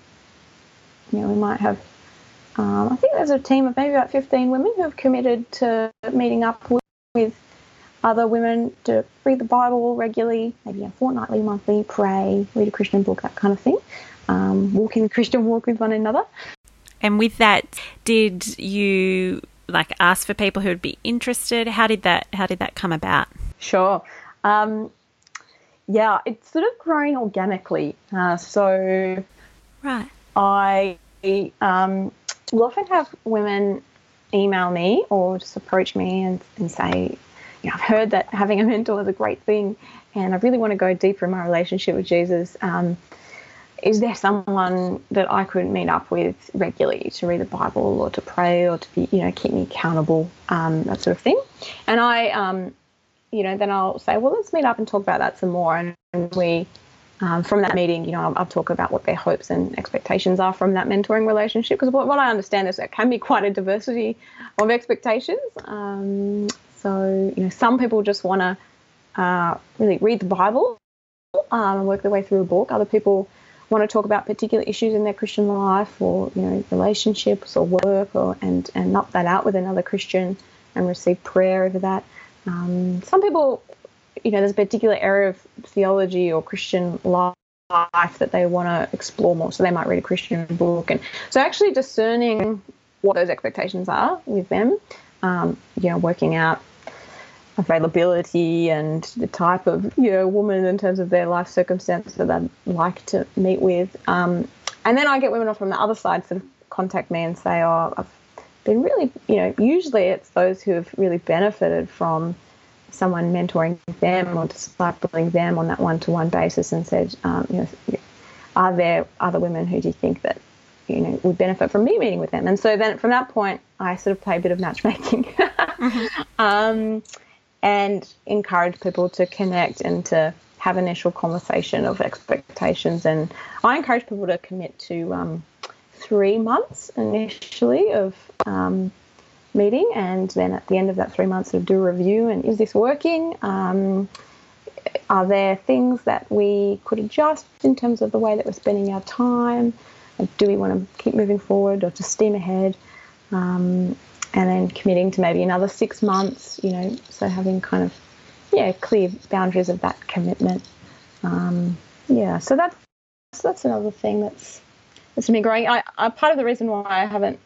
Speaker 2: you know, we might have, um, I think there's a team of maybe about fifteen women who have committed to meeting up with, with other women to read the Bible regularly, maybe a fortnightly, monthly, pray, read a Christian book, that kind of thing. Um, walking the Christian walk with one another.
Speaker 1: And with that, did you like ask for people who would be interested? How did that How did that come about?
Speaker 2: Sure. Um, yeah, it's sort of grown organically. Uh, so,
Speaker 1: right.
Speaker 2: I um, will often have women email me or just approach me and, and say, you know, I've heard that having a mentor is a great thing, and I really want to go deeper in my relationship with Jesus. Um, is there someone that I could meet up with regularly to read the Bible or to pray or to be, you know, keep me accountable, um, that sort of thing? And I, um, you know, then I'll say, well, let's meet up and talk about that some more. And we, um, from that meeting, you know, I'll, I'll talk about what their hopes and expectations are from that mentoring relationship. Because what, what I understand is there can be quite a diversity of expectations. Um, so, you know, some people just want to uh, really read the Bible um, and work their way through a book. Other people want to talk about particular issues in their Christian life, or, you know, relationships or work, or and, and knock that out with another Christian and receive prayer over that. Um, some people, you know, there's a particular area of theology or Christian life that they want to explore more, so they might read a Christian book. And so actually discerning what those expectations are with them um, you know, working out availability and the type of, you know, woman in terms of their life circumstance that I'd like to meet with. Um, and then I get women from the other side sort of contact me and say, oh, I've been really, you know, usually it's those who have really benefited from someone mentoring them or discipling them on that one-to-one basis and said, um, you know, are there other women who do you think that, you know, would benefit from me meeting with them? And so then from that point, I sort of play a bit of matchmaking. mm-hmm. um, and encourage people to connect and to have initial conversation of expectations. And I encourage people to commit to um, three months initially of um, meeting, and then at the end of that three months sort of do a review and is this working? Um, are there things that we could adjust in terms of the way that we're spending our time? Do we want to keep moving forward or just steam ahead? Um, and then committing to maybe another six months, you know, so having kind of, yeah, clear boundaries of that commitment. Um, yeah, so that's, that's another thing that's, that's been growing. I, I, part of the reason why I haven't,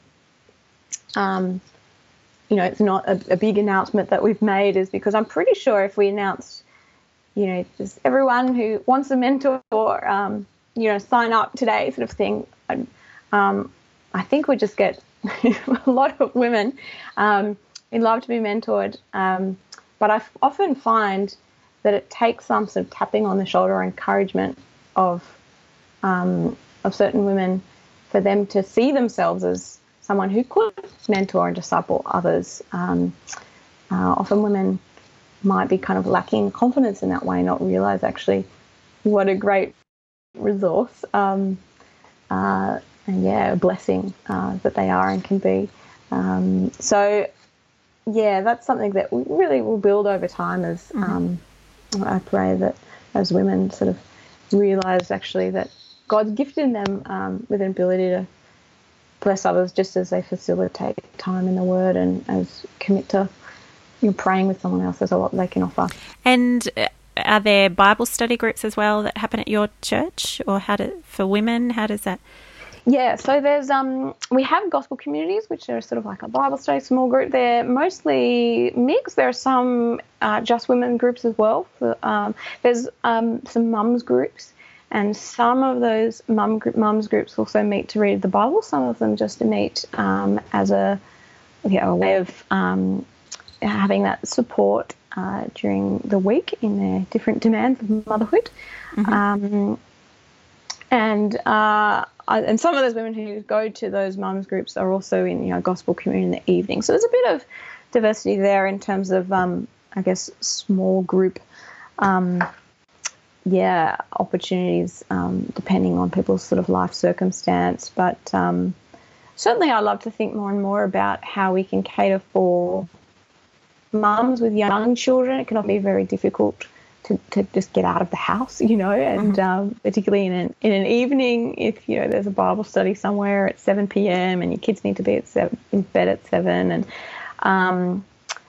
Speaker 2: um, you know, it's not a, a big announcement that we've made is because I'm pretty sure if we announced, you know, just everyone who wants a mentor, um, you know, sign up today sort of thing, um, I think we just get a lot of women um, who love to be mentored. Um, but I f- often find that it takes some sort of tapping on the shoulder or encouragement of um, of certain women for them to see themselves as someone who could mentor and disciple others. Um, uh, often women might be kind of lacking confidence in that way, not realise actually what a great resource um, uh, and, yeah, a blessing uh, that they are and can be. Um, so, yeah, that's something that we really will build over time as mm-hmm. um, I pray that as women sort of realise actually that God's gifted them um, with an ability to bless others just as they facilitate time in the Word and as commit to, you know, praying with someone else. There's a lot they can offer.
Speaker 1: And are there Bible study groups as well that happen at your church, or how do for women? How does that?
Speaker 2: Yeah, so there's um we have gospel communities, which are sort of like a Bible study small group. They're mostly mixed. There are some uh, just women groups as well. For, um, there's um, some mums groups, and some of those mum group, mums groups also meet to read the Bible. Some of them just meet um, as a, you know, a way of um, having that support uh, during the week in their different demands of motherhood. Mm-hmm. Um, and uh, I, and some of those women who go to those mums groups are also in, you know, gospel community in the evening. So there's a bit of diversity there in terms of, um, I guess, small group, um, yeah, opportunities um, depending on people's sort of life circumstance. But um, certainly I love to think more and more about how we can cater for mums with young children. It can often be very difficult to, to just get out of the house, you know, and mm-hmm. um, particularly in an in an evening, if, you know, there's a Bible study somewhere at seven p.m. and your kids need to be at seven, in bed at seven. And um,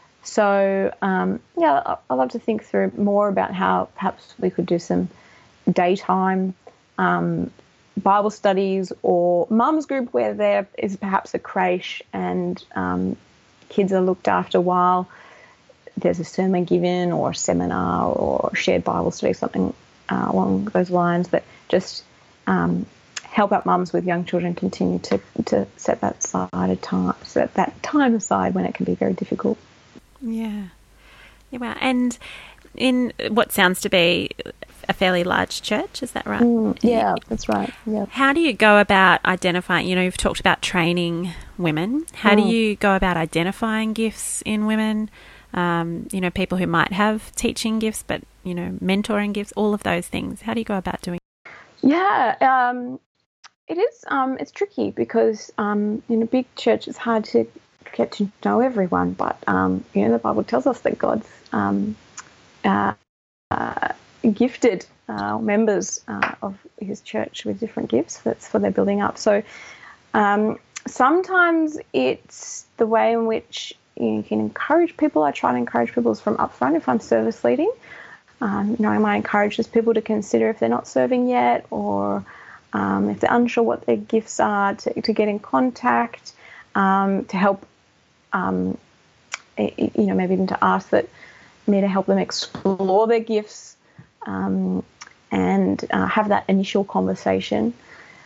Speaker 2: so, um, yeah, I, I love to think through more about how perhaps we could do some daytime um, Bible studies or mums group where there is perhaps a creche and um, kids are looked after while there's a sermon given or a seminar or shared Bible study, something uh, along those lines that just um, help out mums with young children continue to, to set that aside time, set that time aside when it can be very difficult.
Speaker 1: Yeah. Yeah, wow. And in what sounds to be a fairly large church, is that right?
Speaker 2: Mm, yeah, that's right. Yeah.
Speaker 1: How do you go about identifying, you know, you've talked about training women. How mm. do you go about identifying gifts in women? Um, you know, people who might have teaching gifts, but, you know, mentoring gifts, all of those things. How do you go about doing it?
Speaker 2: Yeah, um, it is, um, it's tricky because um, in a big church it's hard to get to know everyone, but, um, you know, the Bible tells us that God's um, uh, uh, gifted uh, members uh, of his church with different gifts. That's for their building up. So um, sometimes it's the way in which you can encourage people. I try to encourage people from up front if I'm service leading. Um, you know, I might encourage just people to consider if they're not serving yet, or um, if they're unsure what their gifts are, to, to get in contact, um, to help um, you know, maybe even to ask that me to help them explore their gifts um, and uh, have that initial conversation.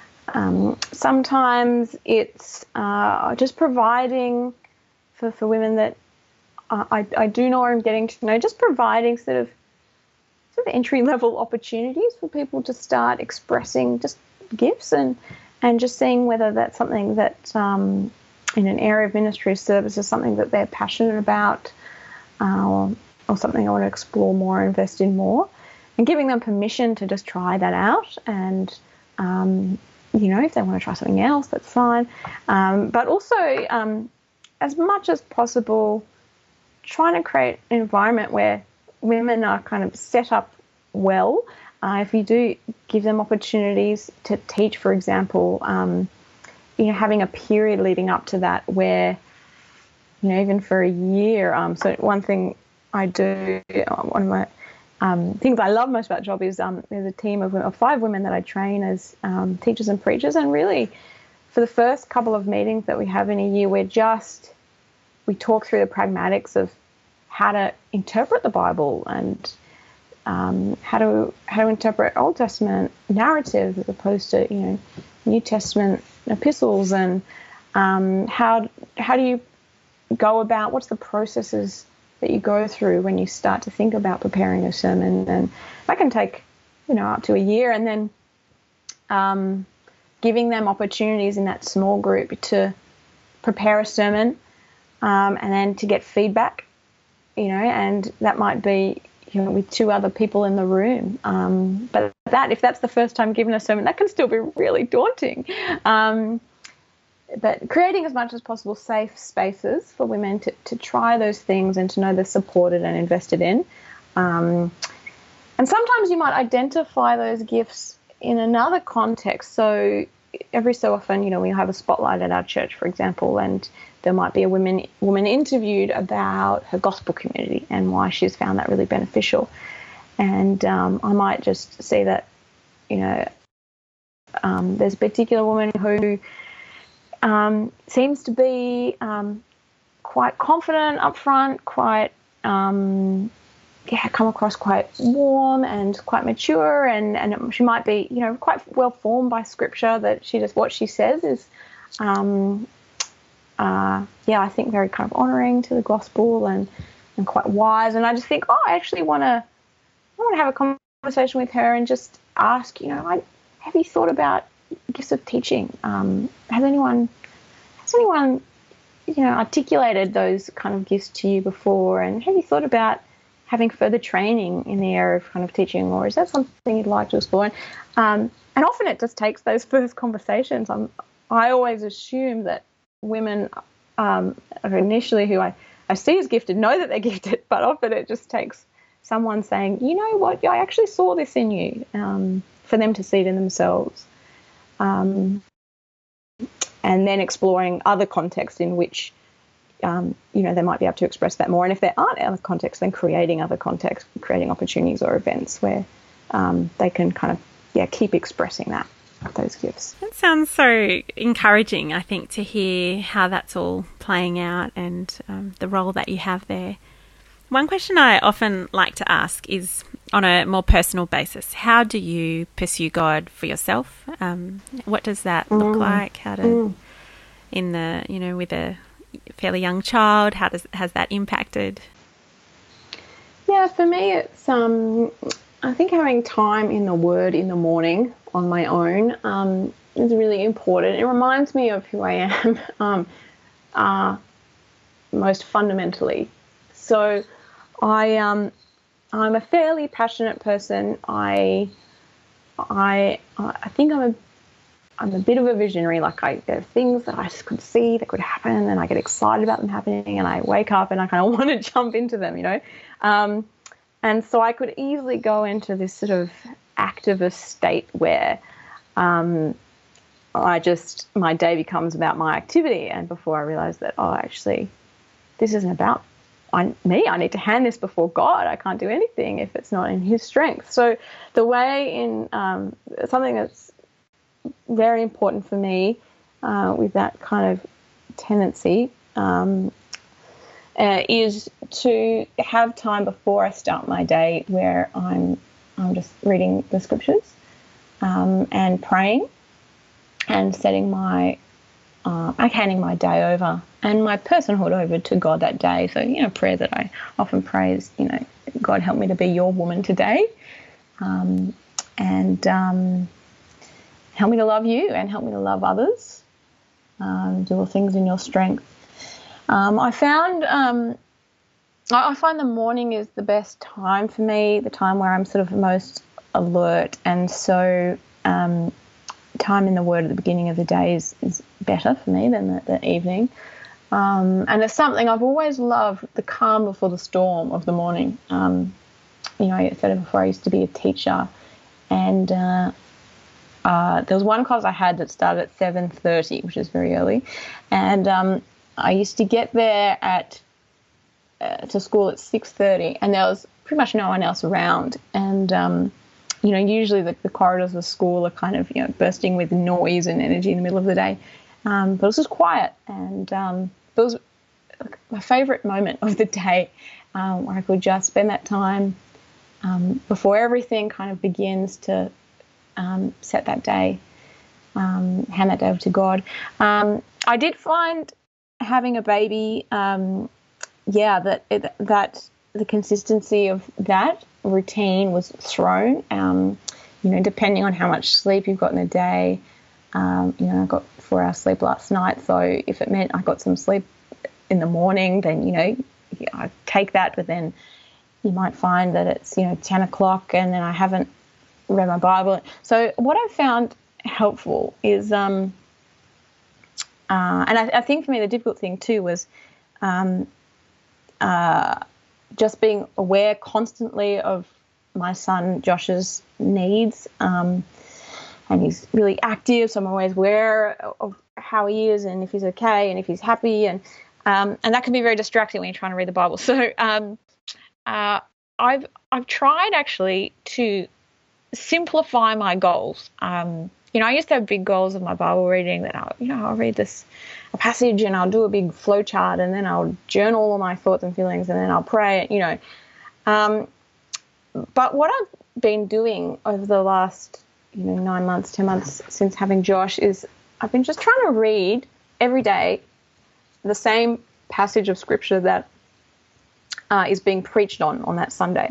Speaker 2: Um, sometimes it's uh, just providing for, for women that I, I do know or I'm getting to know, just providing sort of sort of entry-level opportunities for people to start expressing just gifts and, and just seeing whether that's something that um, in an area of ministry service is something that they're passionate about uh, or, or something I want to explore more, invest in more, and giving them permission to just try that out. And, um, you know, if they want to try something else, that's fine. Um, but also, um, as much as possible, trying to create an environment where women are kind of set up well. Uh, if you do give them opportunities to teach, for example, um, you know, having a period leading up to that where, you know, even for a year. Um, so one thing I do, one of my um, things I love most about the job is um, there's a team of, of five women that I train as um, teachers and preachers, and really for the first couple of meetings that we have in a year, we're just we talk through the pragmatics of how to interpret the Bible and um, how to how to interpret Old Testament narratives as opposed to, you know, New Testament epistles, and um, how how do you go about, what's the processes that you go through when you start to think about preparing a sermon. And that can take, you know, up to a year, and then um, giving them opportunities in that small group to prepare a sermon um, and then to get feedback, you know, and that might be, you know, with two other people in the room. Um, but that, if that's the first time giving a sermon, that can still be really daunting. Um, but creating as much as possible safe spaces for women to, to try those things and to know they're supported and invested in. Um, and sometimes you might identify those gifts in another context. So every so often, you know, we have a spotlight at our church, for example, and there might be a woman woman interviewed about her gospel community and why she's found that really beneficial. And um, I might just see that, you know, um, there's a particular woman who um, seems to be um, quite confident up front, quite, um, yeah, come across quite warm and quite mature, and, and she might be, you know, quite well formed by Scripture, that she just, what she says is, um, uh, yeah, I think very kind of honouring to the gospel and, and quite wise. And I just think, oh, I actually want to, I want to have a conversation with her and just ask, you know, I, have you thought about gifts of teaching? Um, has anyone, has anyone, you know, articulated those kind of gifts to you before? And have you thought about having further training in the area of kind of teaching, or is that something you'd like to explore? And, um, and often it just takes those first conversations. I'm, I always assume that women um, initially who I, I see as gifted know that they're gifted, but often it just takes someone saying, you know what, I actually saw this in you, um, for them to see it in themselves. Um, and then exploring other contexts in which, um, you know, they might be able to express that more. And if there aren't other contexts, then creating other contexts, creating opportunities or events where um, they can kind of, yeah, keep expressing that, those gifts.
Speaker 1: That sounds so encouraging, I think, to hear how that's all playing out and um, the role that you have there. One question I often like to ask is, on a more personal basis, how do you pursue God for yourself? Um, what does that look mm. like? How to, mm. in the, you know, with a fairly young child, how does has that impacted?
Speaker 2: Yeah, for me, it's um, I think having time in the Word in the morning on my own um, is really important. It reminds me of who I am um, uh, most fundamentally. So I um, I'm a fairly passionate person. I I I think I'm a I'm a bit of a visionary. Like, I, there are things that I just could see that could happen, and I get excited about them happening, and I wake up and I kind of want to jump into them, you know. Um, and so I could easily go into this sort of activist state where um, I just, my day becomes about my activity, and before I realise that, oh, actually, this isn't about I, me. I need to hand this before God. I can't do anything if it's not in His strength. So the way in um, something that's very important for me uh, with that kind of tendency um, uh, is to have time before I start my day where I'm I'm just reading the scriptures um, and praying and setting my uh, like handing my day over and my personhood over to God that day. So, you know, prayer that I often pray is, you know, God, help me to be your woman today, um, and um, help me to love you and help me to love others. Um, do all things in your strength. Um, I found um, I, I find the morning is the best time for me, the time where I'm sort of most alert, and so um, time in the Word at the beginning of the day is, is better for me than the, the evening. Um, and it's something I've always loved, the calm before the storm of the morning. Um, you know, I said it before, I used to be a teacher, and uh, uh, there was one class I had that started at seven thirty, which is very early, and um, I used to get there at uh, to school at six thirty, and there was pretty much no one else around. And um, you know, usually the, the corridors of school are kind of, you know, bursting with noise and energy in the middle of the day, um, but it was just quiet, and um, it was my favourite moment of the day, um, where I could just spend that time um, before everything kind of begins to um, set that day, um, hand that day over to God. Um, I did find having a baby, um, yeah, that it, that the consistency of that routine was thrown. Um, you know, depending on how much sleep you've got in a day. Um, you know, I got four hours sleep last night, so if it meant I got some sleep in the morning, then, you know, I take that. But then you might find that it's, you know, ten o'clock and then I haven't read my Bible. So what I found helpful is, um, uh, and I, I think for me the difficult thing too was um, uh, just being aware constantly of my son Josh's needs. Um, and he's really active, so I'm always aware of how he is and if he's okay and if he's happy. And um, and that can be very distracting when you're trying to read the Bible. So um, uh, I've I've tried actually to simplify my goals. Um, you know, I used to have big goals of my Bible reading that I'll, you know, I'll read this a passage and I'll do a big flow chart and then I'll journal all my thoughts and feelings and then I'll pray, you know. Um, but what I've been doing over the last, you know, nine months, ten months since having Josh is I've been just trying to read every day the same passage of scripture that uh, is being preached on on that Sunday.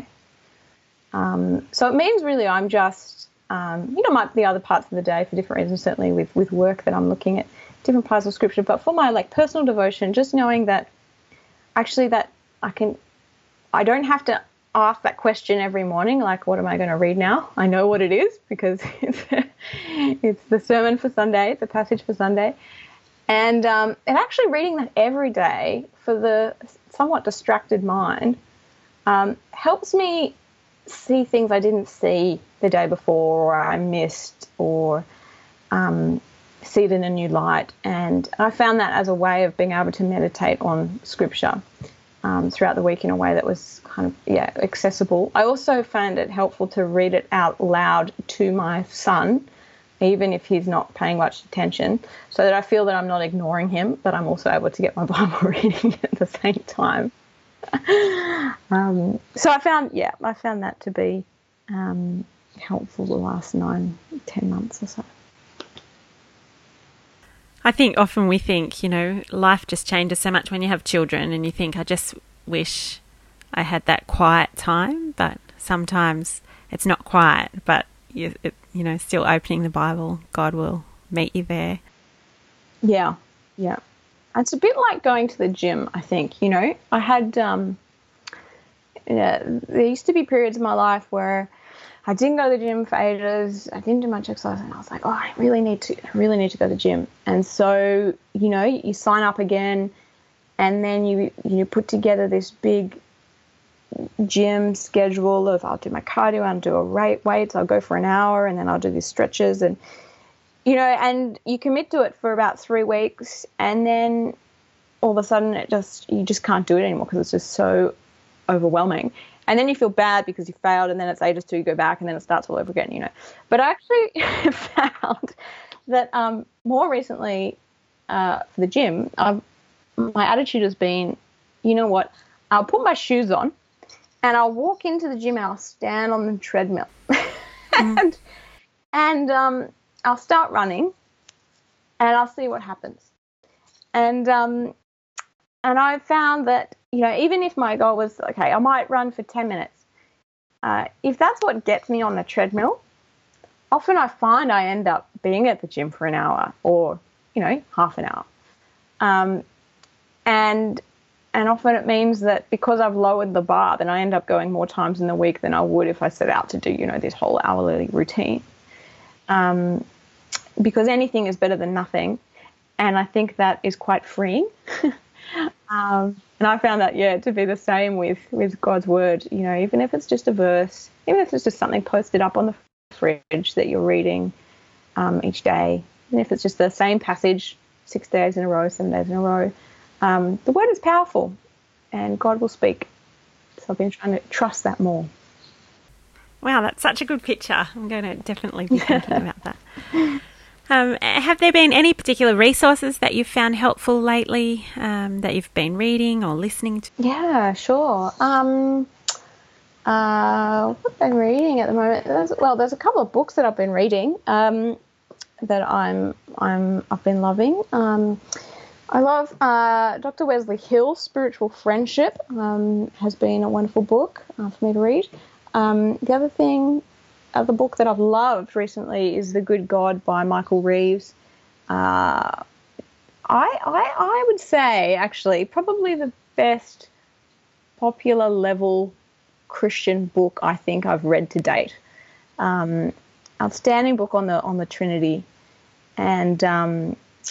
Speaker 2: Um, so it means really I'm just, um, you know, might be other parts of the day for different reasons, certainly with, with work that I'm looking at different parts of scripture, but for my like personal devotion, just knowing that actually that I can, I don't have to ask that question every morning, like, what am I going to read now? I know what it is because it's, it's the sermon for Sunday, it's a passage for Sunday. And, um, and actually reading that every day for the somewhat distracted mind um, helps me see things I didn't see the day before or I missed, or um, see it in a new light. And I found that as a way of being able to meditate on scripture um, throughout the week in a way that was kind of, yeah, accessible. I also found it helpful to read it out loud to my son, even if he's not paying much attention, so that I feel that I'm not ignoring him, but I'm also able to get my Bible reading at the same time. um, so I found, yeah, I found that to be um, helpful the last nine, ten months or so.
Speaker 1: I think often we think, you know, life just changes so much when you have children and you think, I just wish I had that quiet time, but sometimes it's not quiet, but you, it, you know, still opening the Bible, God will meet you there.
Speaker 2: Yeah, yeah. It's a bit like going to the gym, I think. You know, I had, um, yeah, there used to be periods in my life where I didn't go to the gym for ages. I didn't do much exercise, and I was like, oh, I really need to, I really need to go to the gym. And so, you know, you sign up again, and then you you put together this big gym schedule of I'll do my cardio, I'll do a rate weights, I'll go for an hour, and then I'll do these stretches, and you know, and you commit to it for about three weeks, and then all of a sudden it just you just can't do it anymore because it's just so overwhelming. And then you feel bad because you failed, and then it's ages till you go back, and then it starts all over again, you know. But I actually found that um, more recently uh, for the gym, I've, my attitude has been, you know what? I'll put my shoes on and I'll walk into the gym and I'll stand on the treadmill.
Speaker 1: Mm.
Speaker 2: and and um, I'll start running and I'll see what happens. And um, and I found that, you know, even if my goal was, okay, I might run for ten minutes, uh, if that's what gets me on the treadmill, often I find I end up being at the gym for an hour or, you know, half an hour. Um, and and often it means that because I've lowered the bar, then I end up going more times in the week than I would if I set out to do, you know, this whole hourly routine. Um, because anything is better than nothing. And I think that is quite freeing. um, and I found that, yeah, to be the same with, with God's word, you know, even if it's just a verse, even if it's just something posted up on the fridge that you're reading um, each day, even if it's just the same passage six days in a row, seven days in a row, um, the word is powerful and God will speak. So I've been trying to trust that more.
Speaker 1: Wow, that's such a good picture. I'm going to definitely be thinking about that. Um, have there been any particular resources that you've found helpful lately um, that you've been reading or listening to?
Speaker 2: Yeah, sure. Um, uh, what have I been reading at the moment? There's, well, there's a couple of books that I've been reading um, that I'm I'm I've been loving. Um, I love uh, Doctor Wesley Hill, Spiritual Friendship. Um, has been a wonderful book uh, for me to read. Um, the other thing. Uh, the book that I've loved recently is The Good God by Michael Reeves. Uh, I, I I would say, actually, probably the best popular level Christian book I think I've read to date. Um, outstanding book on the on the Trinity, and um,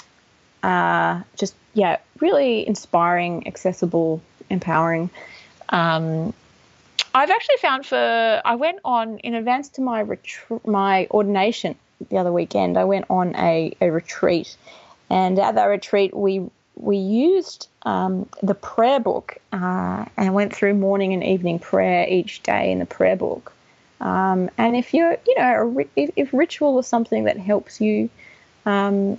Speaker 2: uh, just yeah, really inspiring, accessible, empowering. Um, I've actually found for, I went on, in advance to my retr- my ordination the other weekend, I went on a, a retreat. And at that retreat, we we used um, the prayer book uh, and went through morning and evening prayer each day in the prayer book. Um, and if you're, you know, if, if ritual was something that helps you um,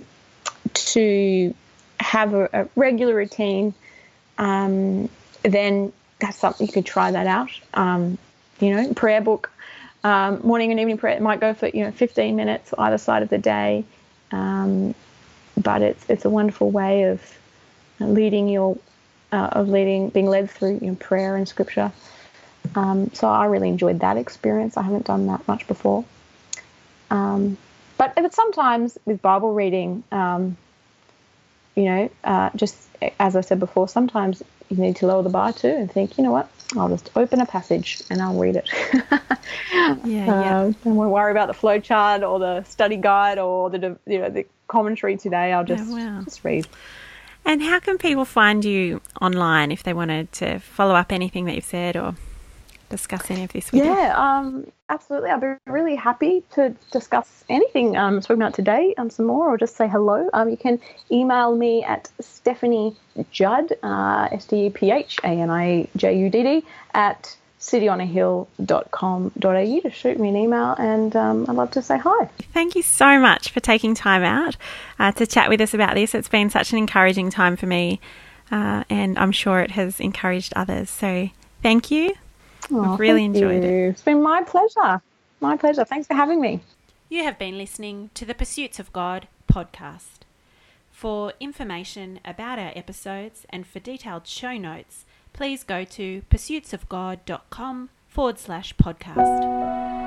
Speaker 2: to have a, a regular routine, um, then that's something you could try that out. Um, you know, prayer book, um, morning and evening prayer. It might go for, you know, fifteen minutes either side of the day, um, but it's it's a wonderful way of leading your uh, of leading being led through, you know, prayer and scripture. Um, so I really enjoyed that experience. I haven't done that much before. Um, but but sometimes with Bible reading, um, you know, uh, just as I said before, sometimes you need to lower the bar too and think, you know what, I'll just open a passage and I'll read it.
Speaker 1: yeah, yeah.
Speaker 2: Uh, I won't worry about the flow chart or the study guide or the you know the commentary today. I'll just
Speaker 1: oh, wow.
Speaker 2: just read.
Speaker 1: And how can people find you online if they wanted to follow up anything that you've said or discuss any of this with you?
Speaker 2: Yeah, um, absolutely. I'd be really happy to discuss anything um, spoken about today um, some more, or just say hello. Um, you can email me at Stephanie Judd, uh, S T E P H A N I J U D D, at city on a hill dot com dot a u to shoot me an email, and um, I'd love to say hi.
Speaker 1: Thank you so much for taking time out uh, to chat with us about this. It's been such an encouraging time for me, uh, and I'm sure it has encouraged others. So thank you.
Speaker 2: Oh,
Speaker 1: I've really enjoyed
Speaker 2: you.
Speaker 1: it.
Speaker 2: It's been my pleasure. My pleasure. Thanks for having me.
Speaker 1: You have been listening to the Pursuits of God podcast. For information about our episodes and for detailed show notes, please go to pursuitsofgod.com forward slash podcast.